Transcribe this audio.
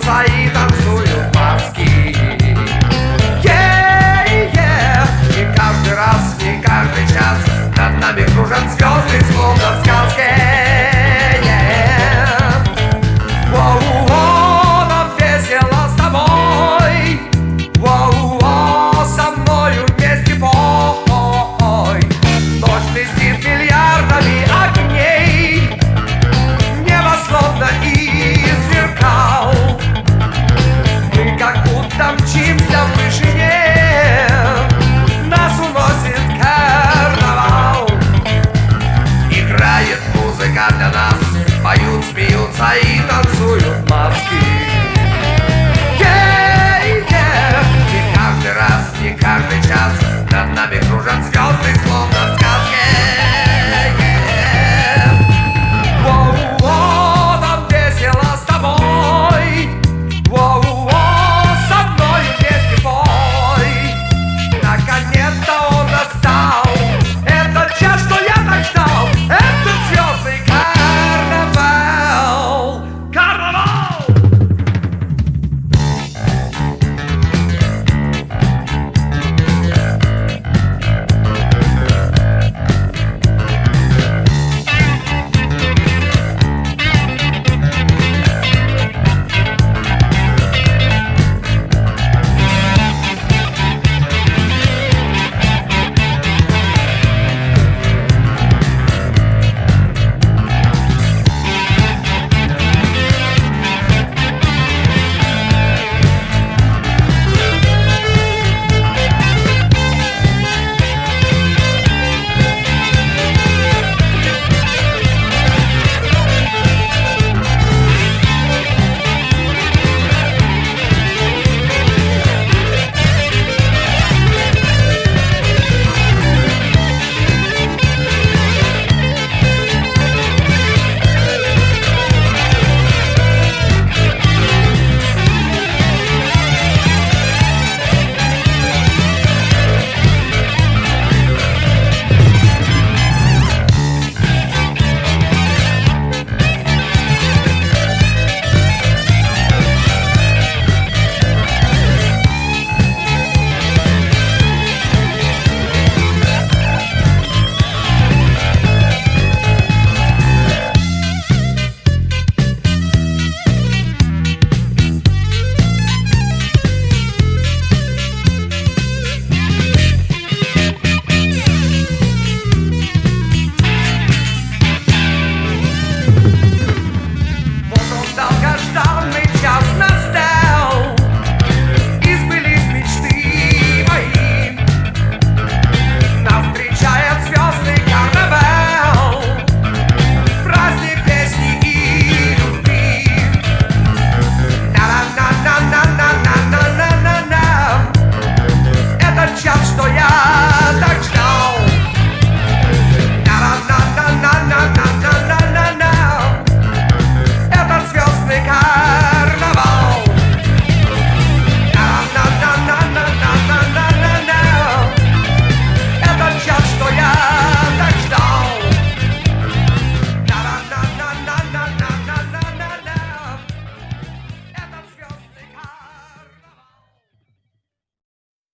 смеются и танцуют маски. И каждый раз, и каждый час над нами кружат звезды, словно в сказке. Воу-воу, нам весело с тобой. Воу-воу, со мною вместе пой. Ночь блестит миллиардами огней, небо словно из зеркал. Мы как будто мчимся в вышине, нас уносит карнавал. Играет музыка для нас, поют, смеются и танцуют маски. И каждый раз, и каждый час над нами кружат звезды.